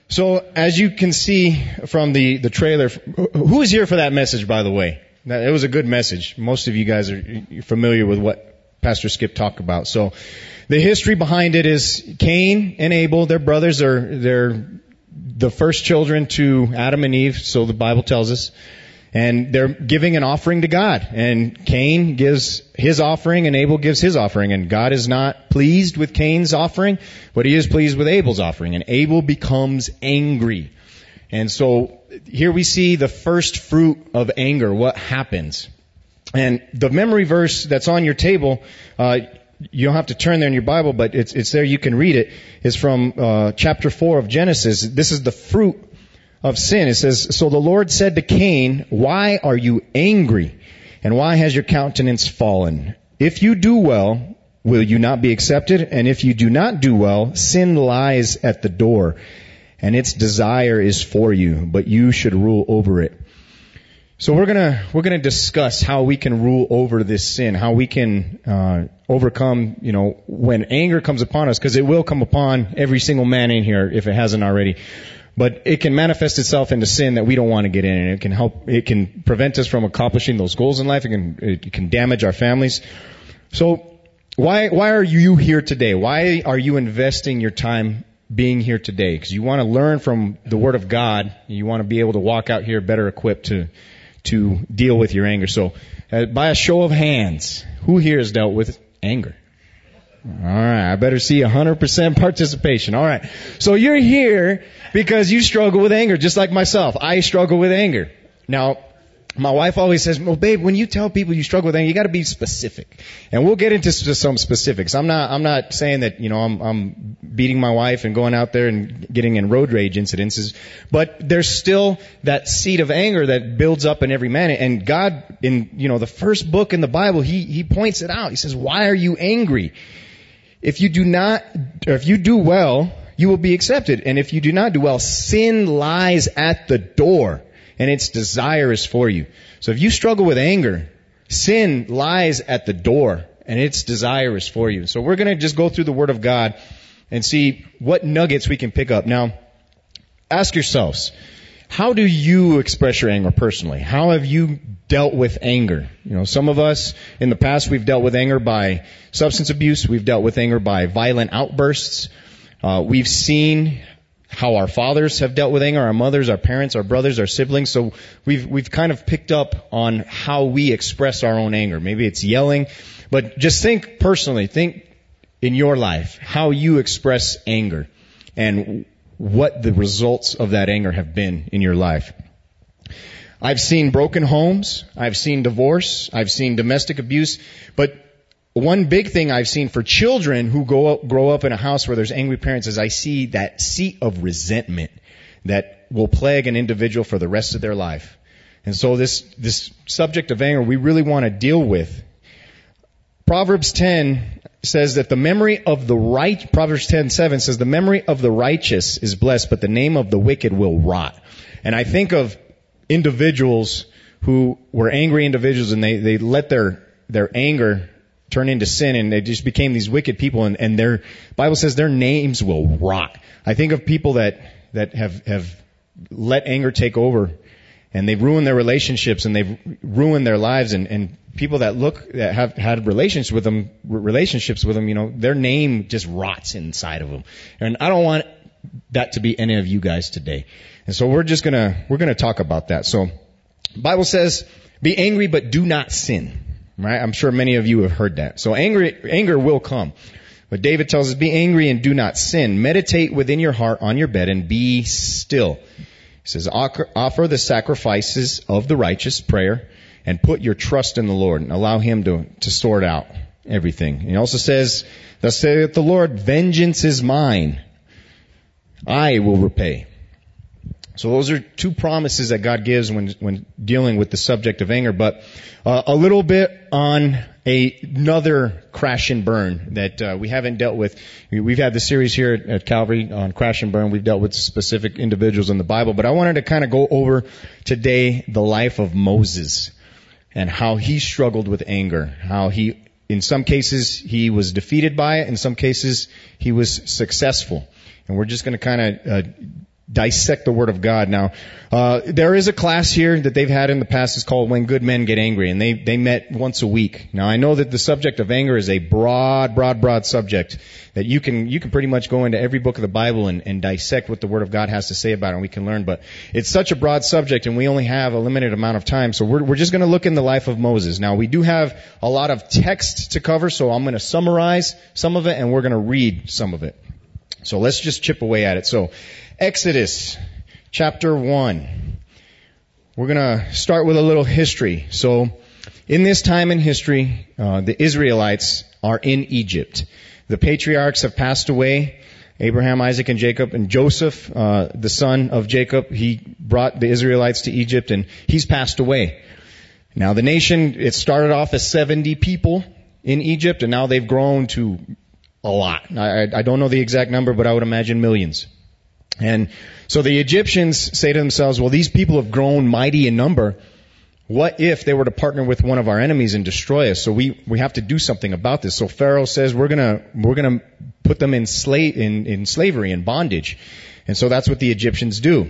So as you can see from the trailer, who is here for that message, by the way? It was a good message. Most of you guys are familiar with what Pastor Skip talked about. So the history behind it is Cain and Abel, their brothers, they're the first children to Adam and Eve, so the Bible tells us. And they're giving an offering to God. And Cain gives his offering and Abel gives his offering. And God is not pleased with Cain's offering, but he is pleased with Abel's offering. And Abel becomes angry. And so here we see the first fruit of anger, what happens. And the memory verse that's on your table, you don't have to turn there in your Bible, but it's there, you can read it, is from chapter 4 of Genesis. This is the fruit of sin. It says, "So the Lord said to Cain, why are you angry? And why has your countenance fallen? If you do well, will you not be accepted? And if you do not do well, sin lies at the door, and its desire is for you, but you should rule over it." So we're gonna discuss how we can rule over this sin, how we can overcome, when anger comes upon us, because it will come upon every single man in here if it hasn't already. But it can manifest itself into sin that we don't want to get in, and it can prevent us from accomplishing those goals in life. It can damage our families. So why are you here today? Why are you investing your time being here today? Because you want to learn from the Word of God. You want to be able to walk out here better equipped to deal with your anger. So by a show of hands, who here has dealt with anger? All right, I better see 100% participation. All right. So you're here because you struggle with anger, just like myself. I struggle with anger. Now, my wife always says, "Well, babe, when you tell people you struggle with anger, you got to be specific." And we'll get into some specifics. I'm not saying that, I'm beating my wife and going out there and getting in road rage incidences, but there's still that seed of anger that builds up in every man. And God, in, the first book in the Bible, He points it out. He says, "Why are you angry? If you do well, you will be accepted. And if you do not do well, sin lies at the door, and its desire is for you." So if you struggle with anger, sin lies at the door, and its desire is for you. So we're going to just go through the Word of God and see what nuggets we can pick up. Now, ask yourselves, how do you express your anger personally? How have you dealt with anger? Some of us in the past, we've dealt with anger by substance abuse. We've dealt with anger by violent outbursts. We've seen how our fathers have dealt with anger, our mothers, our parents, our brothers, our siblings. So we've kind of picked up on how we express our own anger. Maybe it's yelling, but just think personally, think in your life, how you express anger and what the results of that anger have been in your life. I've seen broken homes. I've seen divorce. I've seen domestic abuse. But one big thing I've seen for children who grow up in a house where there's angry parents is I see that seat of resentment that will plague an individual for the rest of their life. And so this subject of anger we really want to deal with. Proverbs 10 says that the memory of the right, Proverbs 10:7 says the memory of the righteous is blessed, but the name of the wicked will rot. And I think of individuals who were angry individuals, and they let their anger turn into sin, and they just became these wicked people, and their Bible says their names will rot. I think of people that have let anger take over, and they've ruined their relationships, and they've ruined their lives, and people that have had relationships with them, their name just rots inside of them. And I don't want that to be any of you guys today. And so we're gonna talk about that. So the Bible says, "Be angry, but do not sin." Right? I'm sure many of you have heard that. So anger will come. But David tells us, "Be angry and do not sin. Meditate within your heart on your bed and be still." He says, "Offer the sacrifices of the righteous, prayer, and put your trust in the Lord, and allow Him to sort out everything." He also says, "Thus saith the Lord, vengeance is mine. I will repay." So those are two promises that God gives when dealing with the subject of anger. But a little bit on another crash and burn that we haven't dealt with. We've had the series here at Calvary on crash and burn. We've dealt with specific individuals in the Bible. But I wanted to kind of go over today the life of Moses and how he struggled with anger. How in some cases, he was defeated by it. In some cases, he was successful. And we're just going to kind of dissect the Word of God. Now, there is a class here that they've had in the past. It's called When Good Men Get Angry, and they met once a week. Now, I know that the subject of anger is a broad subject that you can pretty much go into every book of the Bible and dissect what the Word of God has to say about it, and we can learn. But it's such a broad subject, and we only have a limited amount of time, so we're just going to look in the life of Moses. Now, we do have a lot of text to cover, so I'm going to summarize some of it, and we're going to read some of it. So let's just chip away at it. So, Exodus chapter 1. We're going to start with a little history. So, in this time in history, the Israelites are in Egypt. The patriarchs have passed away. Abraham, Isaac, and Jacob. And Joseph, the son of Jacob, he brought the Israelites to Egypt, and he's passed away. Now, the nation, it started off as 70 people in Egypt, and now they've grown to a lot. I don't know the exact number, but I would imagine millions. And so the Egyptians say to themselves, well, these people have grown mighty in number. What if they were to partner with one of our enemies and destroy us? So we have to do something about this. So Pharaoh says we're gonna put them in slavery, in bondage. And so that's what the Egyptians do.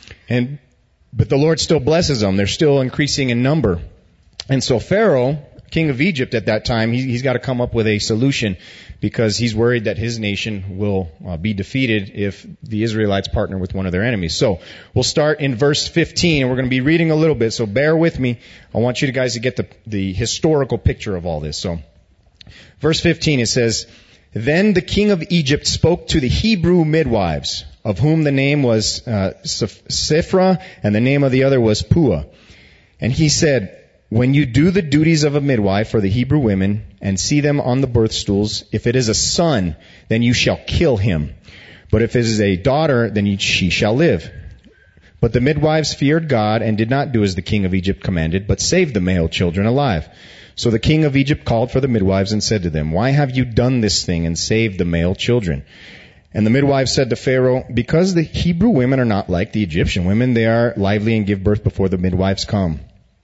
But the Lord still blesses them. They're still increasing in number. And so Pharaoh, king of Egypt at that time, he's got to come up with a solution because he's worried that his nation will be defeated if the Israelites partner with one of their enemies. So we'll start in verse 15, and we're going to be reading a little bit, so bear with me. I want you guys to get the historical picture of all this. So verse 15, it says, Then the king of Egypt spoke to the Hebrew midwives, of whom the name was Shiphrah, and the name of the other was Puah. And he said, When you do the duties of a midwife for the Hebrew women and see them on the birth stools, if it is a son, then you shall kill him. But if it is a daughter, then she shall live. But the midwives feared God and did not do as the king of Egypt commanded, but saved the male children alive. So the king of Egypt called for the midwives and said to them, Why have you done this thing and saved the male children? And the midwives said to Pharaoh, Because the Hebrew women are not like the Egyptian women, they are lively and give birth before the midwives come.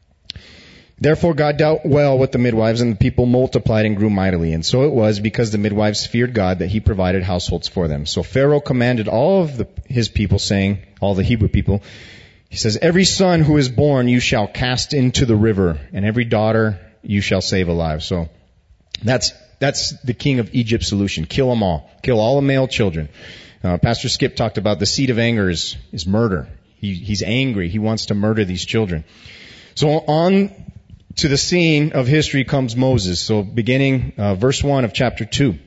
Therefore God dealt well with the midwives, and the people multiplied and grew mightily. And so it was, because the midwives feared God, that he provided households for them. So Pharaoh commanded all of his people, saying, all the Hebrew people, he says, Every son who is born you shall cast into the river, and every daughter you shall save alive. So that's the king of Egypt's solution. Kill them all. Kill all the male children. Pastor Skip talked about the seed of anger is murder. He's angry. He wants to murder these children. So on to the scene of history comes Moses. So beginning verse 1 of chapter 2.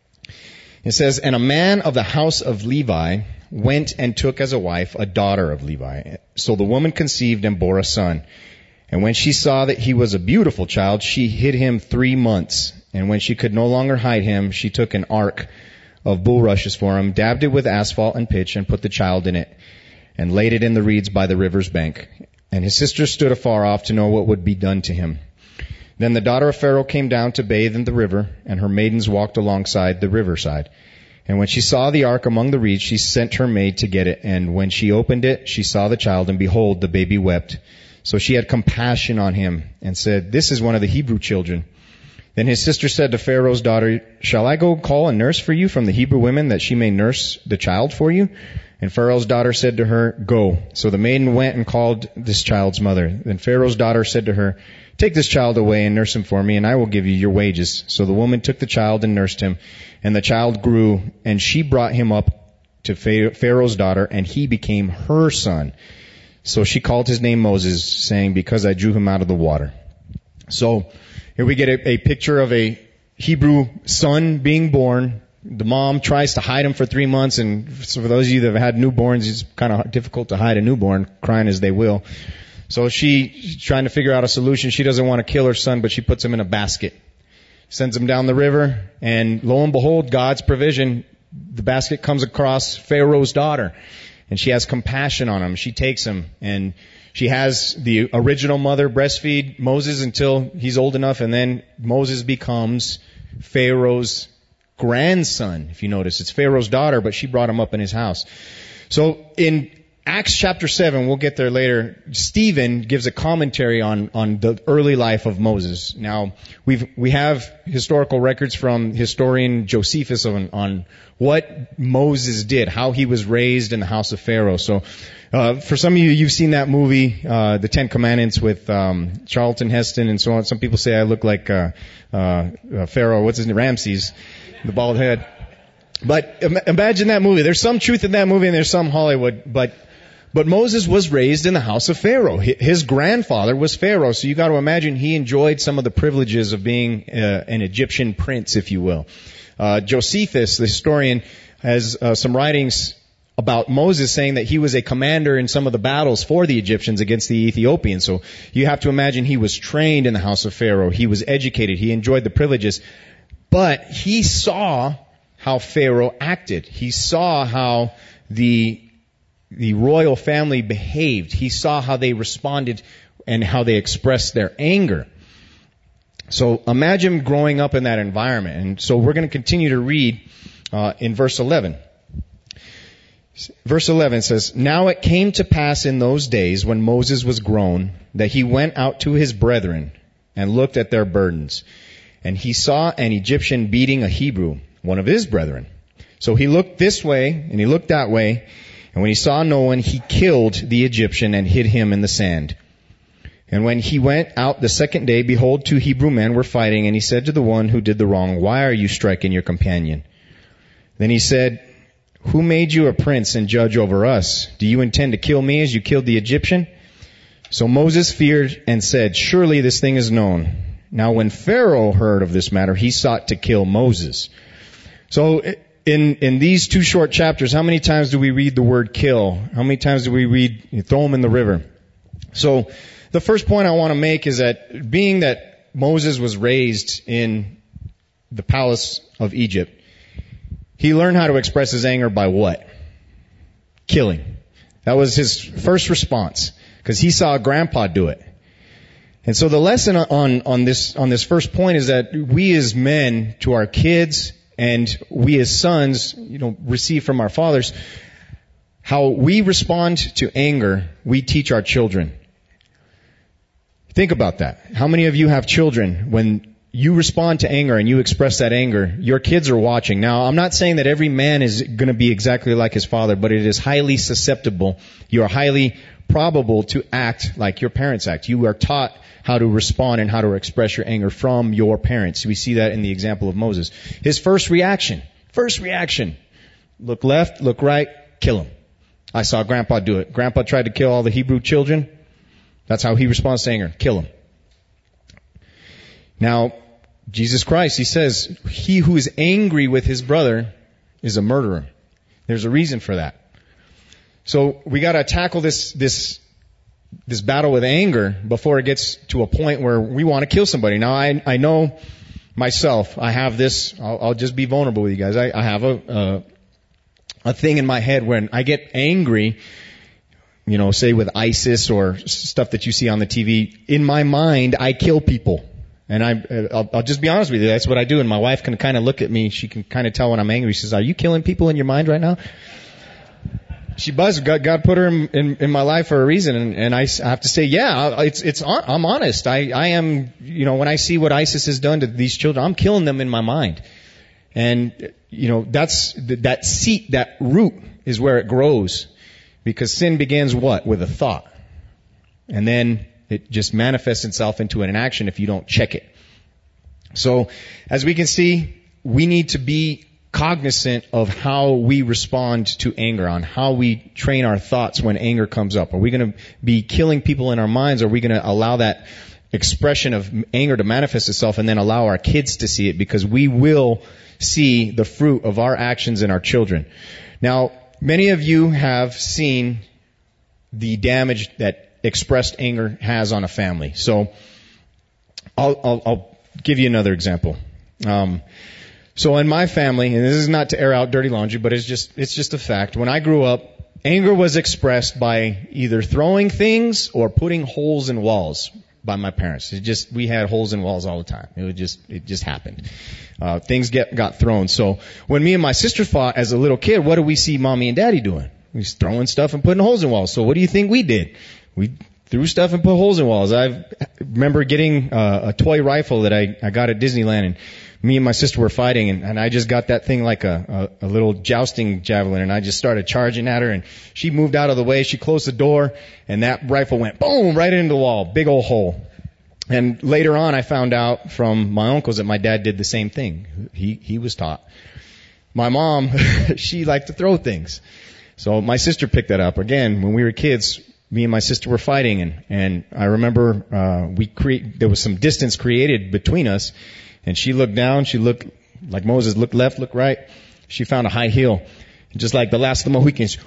It says, And a man of the house of Levi went and took as a wife a daughter of Levi. So the woman conceived and bore a son. And when she saw that he was a beautiful child, she hid him 3 months. And when she could no longer hide him, she took an ark of bulrushes for him, dabbed it with asphalt and pitch, and put the child in it, and laid it in the reeds by the river's bank. And his sister stood afar off to know what would be done to him. Then the daughter of Pharaoh came down to bathe in the river, and her maidens walked alongside the riverside. And when she saw the ark among the reeds, she sent her maid to get it. And when she opened it, she saw the child, and behold, the baby wept. So she had compassion on him, and said, This is one of the Hebrew children. Then his sister said to Pharaoh's daughter, Shall I go call a nurse for you from the Hebrew women, that she may nurse the child for you? And Pharaoh's daughter said to her, Go. So the maiden went and called this child's mother. Then Pharaoh's daughter said to her, Take this child away and nurse him for me, and I will give you your wages. So the woman took the child and nursed him. And the child grew, and she brought him up to Pharaoh's daughter, and he became her son. So she called his name Moses, saying, Because I drew him out of the water. So here we get a picture of a Hebrew son being born. The mom tries to hide him for 3 months, and so for those of you that have had newborns, it's kind of difficult to hide a newborn, crying as they will. So she's trying to figure out a solution. She doesn't want to kill her son, but she puts him in a basket, sends him down the river, and lo and behold, God's provision, the basket comes across Pharaoh's daughter, and she has compassion on him. She takes him, and she has the original mother breastfeed Moses until he's old enough, and then Moses becomes Pharaoh's grandson. If you notice, it's Pharaoh's daughter, but she brought him up in his house. So in Acts chapter 7, we'll get there later, Stephen gives a commentary on the early life of Moses. Now, we have historical records from historian Josephus on what Moses did, how he was raised in the house of Pharaoh. So, for some of you, you've seen that movie, The Ten Commandments with, Charlton Heston and so on. Some people say I look like, Pharaoh, what's his name, Ramses, the bald head. But imagine that movie. There's some truth in that movie and there's some Hollywood, but Moses was raised in the house of Pharaoh. His grandfather was Pharaoh, so you got to imagine he enjoyed some of the privileges of being an Egyptian prince, if you will. Josephus, the historian, has some writings about Moses saying that he was a commander in some of the battles for the Egyptians against the Ethiopians. So you have to imagine he was trained in the house of Pharaoh. He was educated. He enjoyed the privileges. But he saw how Pharaoh acted. He saw how the royal family behaved. He saw how they responded and how they expressed their anger. So imagine growing up in that environment. And so we're going to continue to read in verse 11. Verse 11 says, "Now it came to pass in those days when Moses was grown that he went out to his brethren and looked at their burdens. And he saw an Egyptian beating a Hebrew, one of his brethren. So he looked this way and he looked that way. And when he saw no one, he killed the Egyptian and hid him in the sand. And when he went out the second day, behold, 2 Hebrew men were fighting. And he said to the one who did the wrong, Why are you striking your companion? Then he said, Who made you a prince and judge over us? Do you intend to kill me as you killed the Egyptian? So Moses feared and said, Surely this thing is known. Now when Pharaoh heard of this matter, he sought to kill Moses." So in these 2 short chapters, how many times do we read the word kill? How many times do we read throw him in the river? So the first point I want to make is that being that Moses was raised in the palace of Egypt, he learned how to express his anger by what? Killing. That was his first response, because he saw grandpa do it. And so the lesson on this first point is that we as men, to our kids, and we as sons, receive from our fathers, how we respond to anger, we teach our children. Think about that. How many of you have children? When you respond to anger and you express that anger, your kids are watching. Now, I'm not saying that every man is going to be exactly like his father, but it is highly susceptible. You are highly probable to act like your parents act. You are taught how to respond and how to express your anger from your parents. We see that in the example of Moses. His first reaction, look left, look right, kill him. I saw Grandpa do it. Grandpa tried to kill all the Hebrew children. That's how he responds to anger. Kill him. Now, Jesus Christ, he says, he who is angry with his brother is a murderer. There's a reason for that. So we got to tackle this battle with anger before it gets to a point where we want to kill somebody. Now, I know myself. I have this. I'll just be vulnerable with you guys. I have a thing in my head when I get angry, say with ISIS or stuff that you see on the TV. In my mind, I kill people. And I'll just be honest with you. That's what I do. And my wife can kind of look at me. She can kind of tell when I'm angry. She says, "Are you killing people in your mind right now?" She buzzed. God put her in my life for a reason. And I have to say, yeah, I'm honest. I am, when I see what ISIS has done to these children, I'm killing them in my mind. And, that seed, that root is where it grows. Because sin begins what? With a thought. And then it just manifests itself into an action if you don't check it. So, as we can see, we need to be cognizant of how we respond to anger, on how we train our thoughts when anger comes up. Are we going to be killing people in our minds? Are we going to allow that expression of anger to manifest itself and then allow our kids to see it? Because we will see the fruit of our actions in our children. Now, many of you have seen the damage that expressed anger has on a family. So I'll give you another example. So in my family, and this is not to air out dirty laundry, but it's just a fact. When I grew up, anger was expressed by either throwing things or putting holes in walls by my parents. We had holes in walls all the time. It just happened. Things got thrown. So when me and my sister fought as a little kid, what do we see mommy and daddy doing? He's throwing stuff and putting holes in walls. So what do you think we did? We threw stuff and put holes in walls. I remember getting a toy rifle that I got at Disneyland, and me and my sister were fighting, and I just got that thing like a little jousting javelin, and I just started charging at her, and she moved out of the way. She closed the door, and that rifle went boom right into the wall, big old hole. And later on, I found out from my uncles that my dad did the same thing. He was taught. My mom, she liked to throw things. So my sister picked that up. Again, when we were kids, me and my sister were fighting, and I remember there was some distance created between us, and she looked down, she looked like Moses, looked left, looked right. She found a high heel, and just like the last of the Mohicans,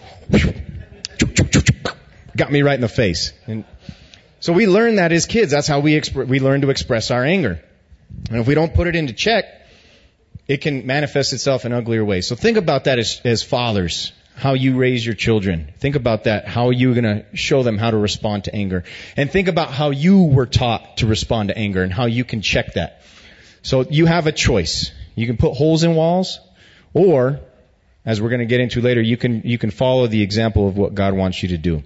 got me right in the face. And so we learned that as kids. That's how we learn to express our anger. And if we don't put it into check, it can manifest itself in uglier ways. So think about that as fathers, how you raise your children. Think about that. How are you going to show them how to respond to anger? And think about how you were taught to respond to anger and how you can check that. So you have a choice. You can put holes in walls, or, as we're going to get into later, you can follow the example of what God wants you to do.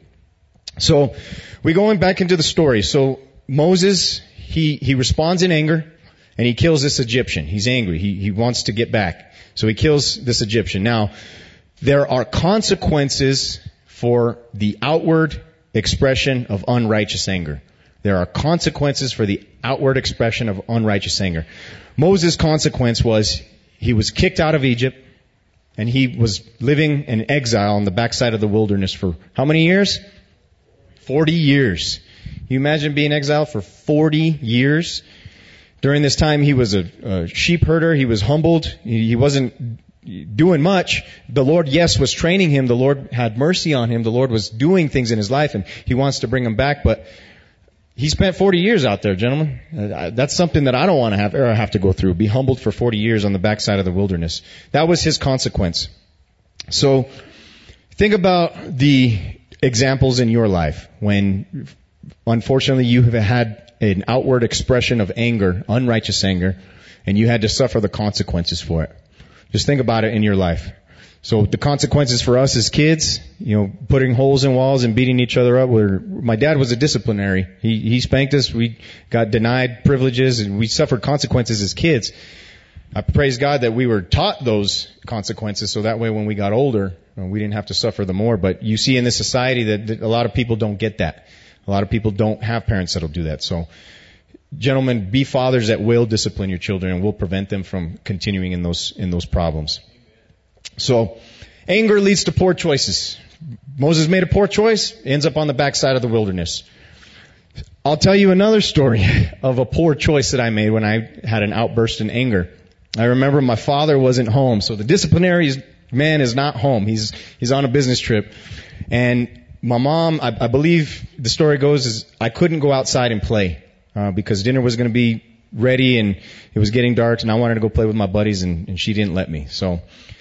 So we're going back into the story. So Moses, he responds in anger, and he kills this Egyptian. He's angry. He wants to get back. So he kills this Egyptian. Now, there are consequences for the outward expression of unrighteous anger. There are consequences for the outward expression of unrighteous anger. Moses' consequence was he was kicked out of Egypt, and he was living in exile on the backside of the wilderness for how many years? 40 years. You imagine being exiled for 40 years? During this time, he was a sheep herder. He was humbled. He wasn't doing much. The Lord, yes, was training him. The Lord had mercy on him. The Lord was doing things in his life, and he wants to bring him back. But he spent 40 years out there, gentlemen. That's something that I don't want to have to go through. Be humbled for 40 years on the backside of the wilderness. That was his consequence. So think about the examples in your life when, unfortunately, you have had an outward expression of anger, unrighteous anger, and you had to suffer the consequences for it. Just think about it in your life. So the consequences for us as kids, putting holes in walls and beating each other up. My dad was a disciplinary. He spanked us. We got denied privileges, and we suffered consequences as kids. I praise God that we were taught those consequences, so that way when we got older, we didn't have to suffer them more. But you see in this society that a lot of people don't get that. A lot of people don't have parents that'll do that. So, gentlemen, be fathers that will discipline your children and will prevent them from continuing in those problems. So, anger leads to poor choices. Moses made a poor choice, ends up on the backside of the wilderness. I'll tell you another story of a poor choice that I made when I had an outburst in anger. I remember my father wasn't home, so the disciplinary man is not home. He's on a business trip. And my mom, I believe the story goes, is I couldn't go outside and play because dinner was going to be ready and it was getting dark and I wanted to go play with my buddies and she didn't let me. So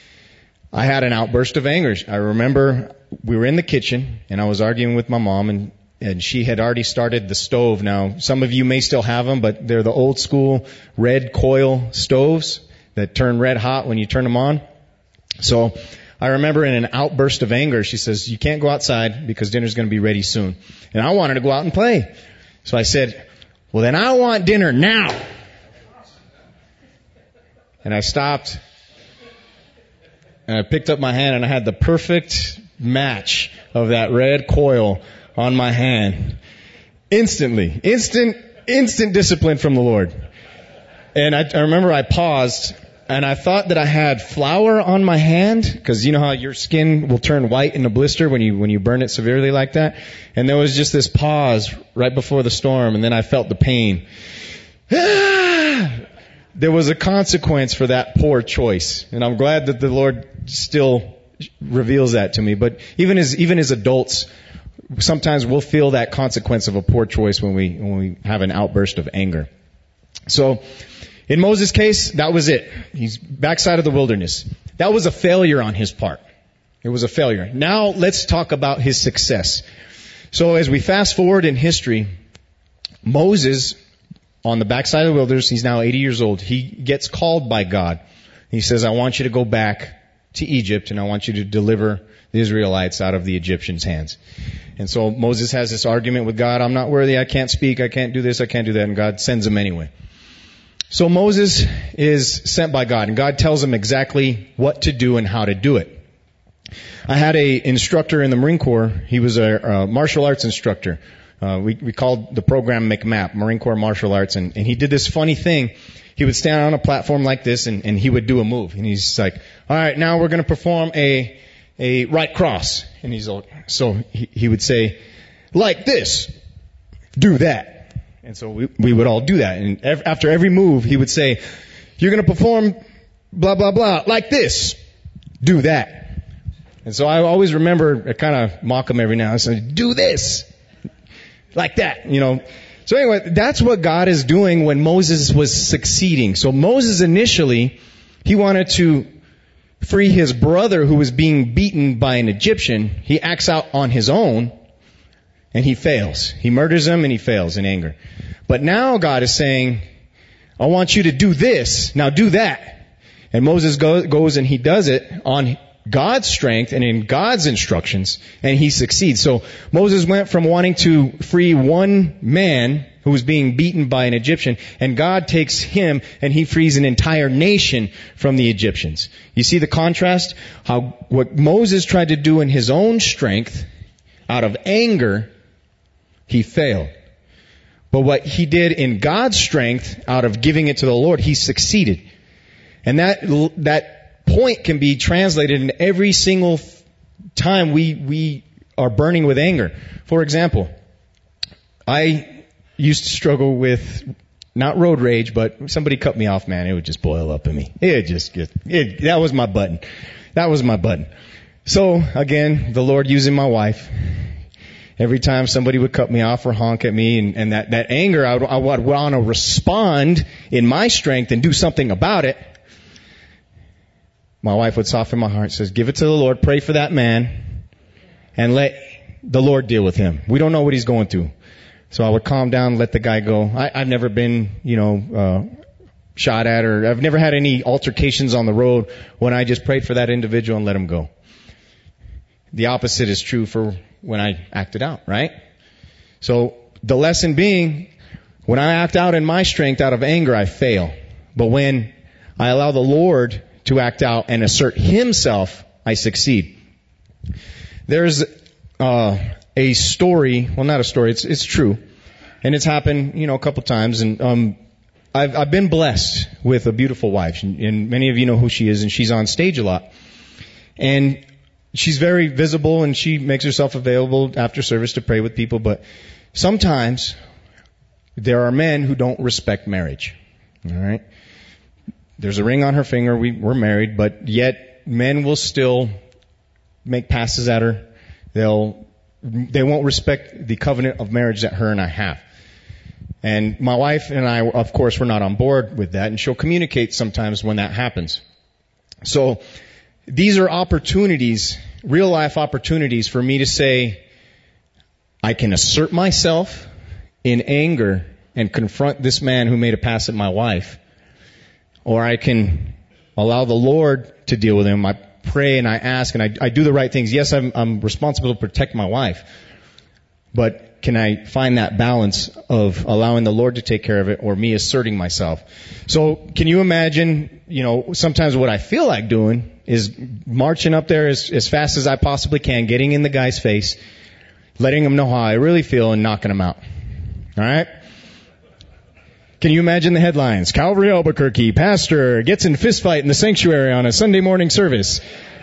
I had an outburst of anger. I remember we were in the kitchen and I was arguing with my mom and she had already started the stove. Now, some of you may still have them, but they're the old school red coil stoves that turn red hot when you turn them on. So I remember in an outburst of anger, she says, "You can't go outside because dinner's going to be ready soon." And I wanted to go out and play. So I said, "Well, then I want dinner now." And I stopped. And I picked up my hand and I had the perfect match of that red coil on my hand. Instantly. Instant discipline from the Lord. And I remember I paused and I thought that I had flour on my hand, because you know how your skin will turn white in a blister when you burn it severely like that. And there was just this pause right before the storm, and then I felt the pain. There was a consequence for that poor choice, and I'm glad that the Lord still reveals that to me. But even as adults, sometimes we'll feel that consequence of a poor choice when we have an outburst of anger. So, in Moses' case, that was it. He's backside of the wilderness. That was a failure on his part. It was a failure. Now, let's talk about his success. So, as we fast forward in history, Moses, on the backside of the wilderness, he's now 80 years old. He gets called by God. He says, "I want you to go back to Egypt, and I want you to deliver the Israelites out of the Egyptians' hands. And so Moses has this argument with God. I'm not worthy. I can't speak. I can't do this. I can't do that. And God sends him anyway. So Moses is sent by God, and God tells him exactly what to do and how to do it. I had a instructor in the Marine Corps. He was a martial arts instructor. We called the program McMap, Marine Corps Martial Arts, and he did this funny thing. He would stand on a platform like this, and he would do a move. And he's like, all right, now we're going to perform a right cross. And he's like, so he would say, like this, do that. And so we would all do that. And after every move, he would say, you're going to perform blah, blah, blah, like this, do that. And so I always remember, I kind of mock him every now and then, do this, like that, you know. So anyway, that's what God is doing when Moses was succeeding. So Moses initially, he wanted to free his brother who was being beaten by an Egyptian. He acts out on his own, and he fails. He murders him, and he fails in anger. But now God is saying, I want you to do this, now do that. And Moses goes and he does it on God's strength and in God's instructions, and he succeeds. So Moses went from wanting to free one man who was being beaten by an Egyptian, and God takes him and he frees an entire nation from the Egyptians. You see the contrast? How what Moses tried to do in his own strength, out of anger, he failed. But what he did in God's strength, out of giving it to the Lord, he succeeded. And that point can be translated in every single time we are burning with anger. For example, I used to struggle with, not road rage, but somebody cut me off, man, it would just boil up in me. That was my button. That was my button. So, again, the Lord using my wife. Every time somebody would cut me off or honk at me, and that anger, I would want to respond in my strength and do something about it. My wife would soften my heart, says, give it to the Lord, pray for that man, and let the Lord deal with him. We don't know what he's going through. So I would calm down, let the guy go. I've never been, shot at, or I've never had any altercations on the road when I just prayed for that individual and let him go. The opposite is true for when I acted out, right? So the lesson being, when I act out in my strength out of anger, I fail. But when I allow the Lord to act out and assert himself, I succeed. There's a story, well, not a story, it's true. And it's happened, a couple times, and I've been blessed with a beautiful wife, and many of you know who she is, and she's on stage a lot. And she's very visible, and she makes herself available after service to pray with people, but sometimes there are men who don't respect marriage. All right? There's a ring on her finger, we're married, but yet men will still make passes at her. They won't respect the covenant of marriage that her and I have. And my wife and I, of course, we're not on board with that, and she'll communicate sometimes when that happens. So these are opportunities, real life opportunities for me to say, I can assert myself in anger and confront this man who made a pass at my wife. Or I can allow the Lord to deal with him. I pray and I ask and I do the right things. Yes, I'm responsible to protect my wife. But can I find that balance of allowing the Lord to take care of it or me asserting myself? So can you imagine, sometimes what I feel like doing is marching up there as fast as I possibly can, getting in the guy's face, letting him know how I really feel and knocking him out. All right? Can you imagine the headlines? Calvary Albuquerque, pastor gets in fist fight in the sanctuary on a Sunday morning service.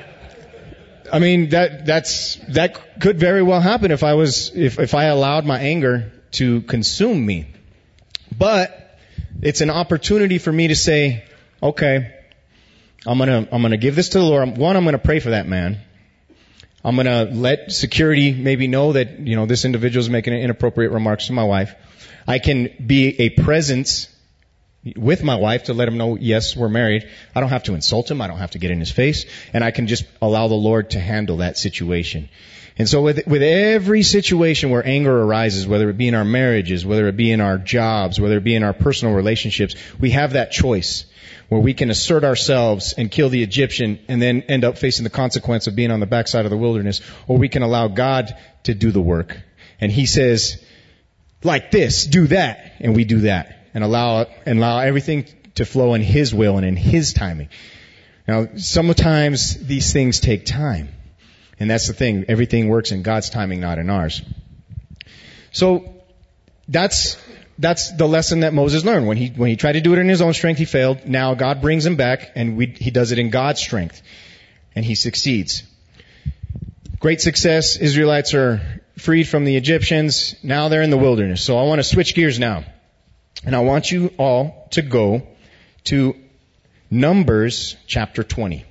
I mean, that could very well happen if I allowed my anger to consume me. But it's an opportunity for me to say, okay, I'm gonna give this to the Lord. One, I'm gonna pray for that man. I'm gonna let security maybe know that, this individual is making inappropriate remarks to my wife. I can be a presence with my wife to let him know, yes, we're married. I don't have to insult him. I don't have to get in his face. And I can just allow the Lord to handle that situation. And so with every situation where anger arises, whether it be in our marriages, whether it be in our jobs, whether it be in our personal relationships, we have that choice where we can assert ourselves and kill the Egyptian and then end up facing the consequence of being on the backside of the wilderness, or we can allow God to do the work. And He says, like this, do that, and we do that, and allow everything to flow in His will and in His timing. Now, sometimes these things take time. And that's the thing. Everything works in God's timing, not in ours. So that's the lesson that Moses learned. When he tried to do it in his own strength, he failed. Now God brings him back, and he does it in God's strength, and he succeeds. Great success. Israelites are freed from the Egyptians. Now they're in the wilderness. So I want to switch gears now, and I want you all to go to Numbers chapter 20.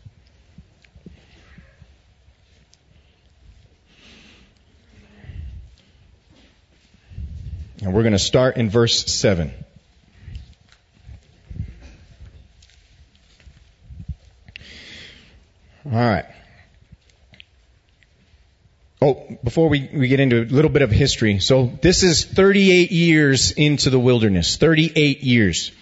And we're going to start in verse 7. All right. Oh, before we get into a little bit of history. So this is 38 years into the wilderness. 38 years.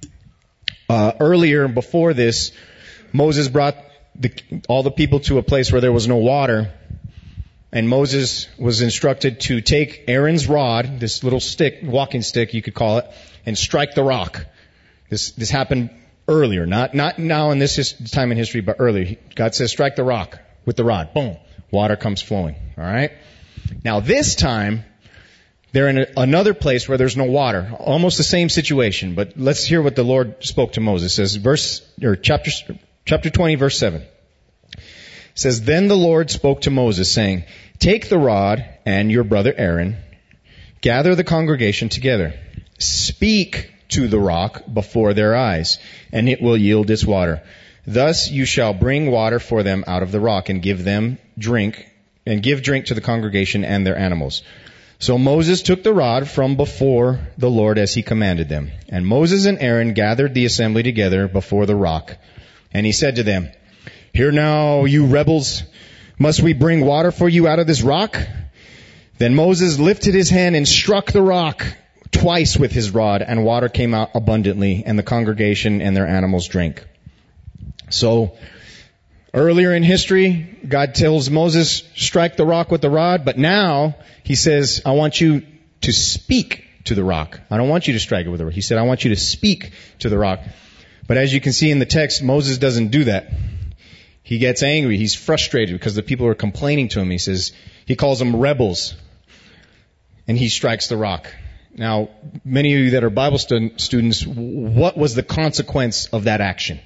Earlier, before this, Moses brought all the people to a place where there was no water. And Moses was instructed to take Aaron's rod, this little stick, walking stick you could call it, and strike the rock. This happened earlier, not now in this time in history, but earlier. God says, strike the rock with the rod. Boom. Water comes flowing. All right? Now this time, they're in another place where there's no water. Almost the same situation, but let's hear what the Lord spoke to Moses. It says, chapter 20, verse 7. It says, Then the Lord spoke to Moses, saying, Take the rod and your brother Aaron, gather the congregation together, speak to the rock before their eyes, and it will yield its water. Thus you shall bring water for them out of the rock, and give drink to the congregation and their animals. So Moses took the rod from before the Lord as he commanded them. And Moses and Aaron gathered the assembly together before the rock. And he said to them, Hear now, you rebels, must we bring water for you out of this rock? Then Moses lifted his hand and struck the rock twice with his rod, and water came out abundantly, and the congregation and their animals drank. So, earlier in history, God tells Moses, strike the rock with the rod, but now He says, I want you to speak to the rock. I don't want you to strike it with a rod. He said, I want you to speak to the rock. But as you can see in the text, Moses doesn't do that. He gets angry. He's frustrated because the people are complaining to him. He calls them rebels. And he strikes the rock. Now, many of you that are Bible students, what was the consequence of that action?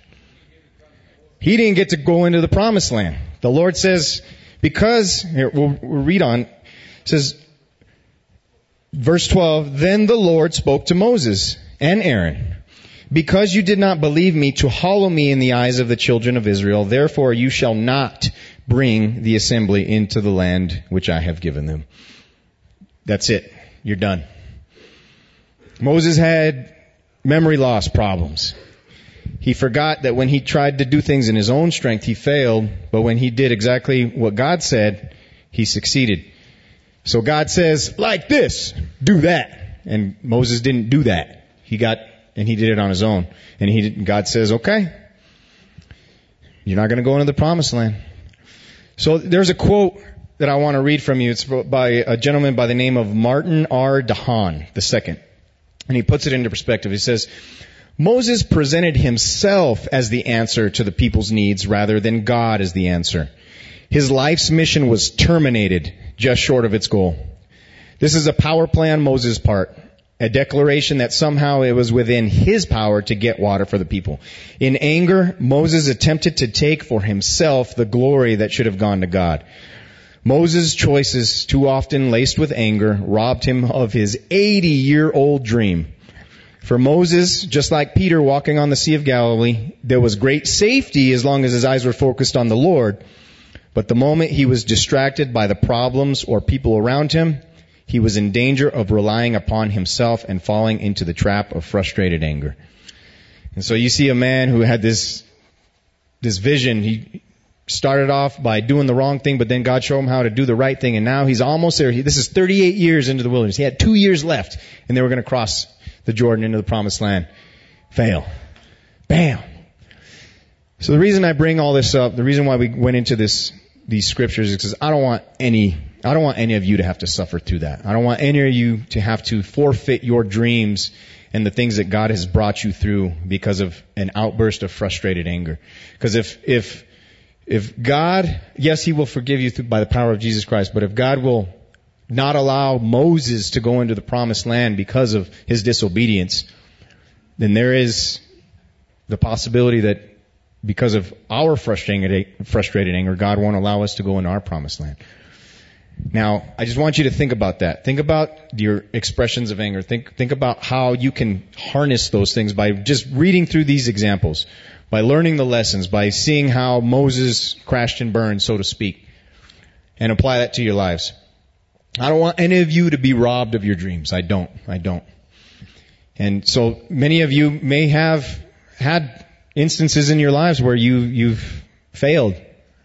He didn't get to go into the promised land. The Lord says, here, we'll read on. It says, verse 12, Then the Lord spoke to Moses and Aaron, Because you did not believe me to hallow me in the eyes of the children of Israel, therefore you shall not bring the assembly into the land which I have given them. That's it. You're done. Moses had memory loss problems. He forgot that when he tried to do things in his own strength, he failed, but when he did exactly what God said, he succeeded. So God says, like this, do that. And Moses didn't do that. He did it on his own. And God says, okay, you're not going to go into the promised land. So there's a quote that I want to read from you. It's by a gentleman by the name of Martin R. DeHaan II. And he puts it into perspective. He says, Moses presented himself as the answer to the people's needs rather than God as the answer. His life's mission was terminated just short of its goal. This is a power play on Moses' part. A declaration that somehow it was within his power to get water for the people. In anger, Moses attempted to take for himself the glory that should have gone to God. Moses' choices, too often laced with anger, robbed him of his 80-year-old dream. For Moses, just like Peter walking on the Sea of Galilee, there was great safety as long as his eyes were focused on the Lord. But the moment he was distracted by the problems or people around him, He was in danger of relying upon himself and falling into the trap of frustrated anger. And so you see a man who had this vision. He started off by doing the wrong thing, but then God showed him how to do the right thing, and now he's almost there. This is 38 years into the wilderness. He had 2 years left, and they were going to cross the Jordan into the promised land. Fail. Bam. So the reason I bring all this up, the reason why we went into these scriptures is because I don't want any of you to have to suffer through that. I don't want any of you to have to forfeit your dreams and the things that God has brought you through because of an outburst of frustrated anger. Because if God, yes, He will forgive you by the power of Jesus Christ, but if God will not allow Moses to go into the promised land because of his disobedience, then there is the possibility that because of our frustrated anger, God won't allow us to go into our promised land. Now, I just want you to think about that. Think about your expressions of anger. Think about how you can harness those things by just reading through these examples, by learning the lessons, by seeing how Moses crashed and burned, so to speak, and apply that to your lives. I don't want any of you to be robbed of your dreams. I don't. And so many of you may have had instances in your lives where you've failed,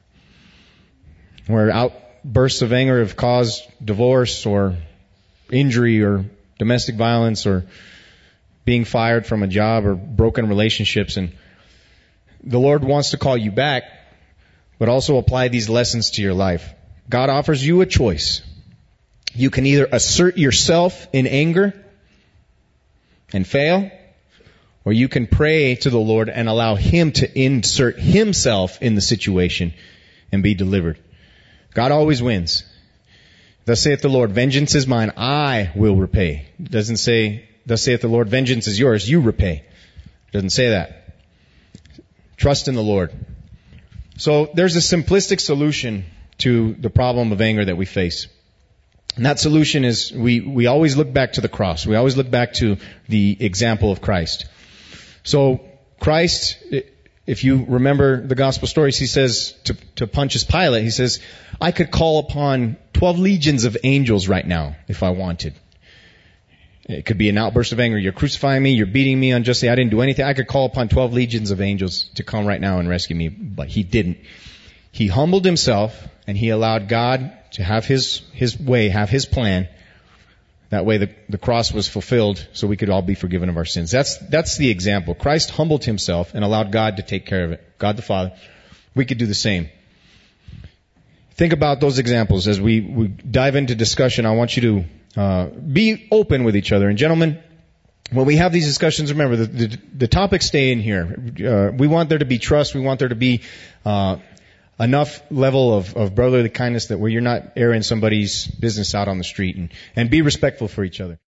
where outbursts of anger have caused divorce or injury or domestic violence or being fired from a job or broken relationships. And the Lord wants to call you back, but also apply these lessons to your life. God offers you a choice. You can either assert yourself in anger and fail, or you can pray to the Lord and allow Him to insert Himself in the situation and be delivered. God always wins. Thus saith the Lord, vengeance is mine, I will repay. It doesn't say, thus saith the Lord, vengeance is yours, you repay. It doesn't say that. Trust in the Lord. So there's a simplistic solution to the problem of anger that we face. And that solution is we always look back to the cross. We always look back to the example of Christ. So Christ, if you remember the gospel stories, He says to Pontius Pilate, He says, I could call upon 12 legions of angels right now if I wanted. It could be an outburst of anger. You're crucifying me. You're beating me unjustly. I didn't do anything. I could call upon 12 legions of angels to come right now and rescue me. But He didn't. He humbled Himself and He allowed God to have His way, have His plan. That way the cross was fulfilled so we could all be forgiven of our sins. That's the example. Christ humbled Himself and allowed God to take care of it. God the Father. We could do the same. Think about those examples. As we dive into discussion, I want you to be open with each other. And gentlemen, when we have these discussions, remember, the topics stay in here. We want there to be trust. We want there to be enough level of brotherly kindness that where you're not airing somebody's business out on the street, and be respectful for each other.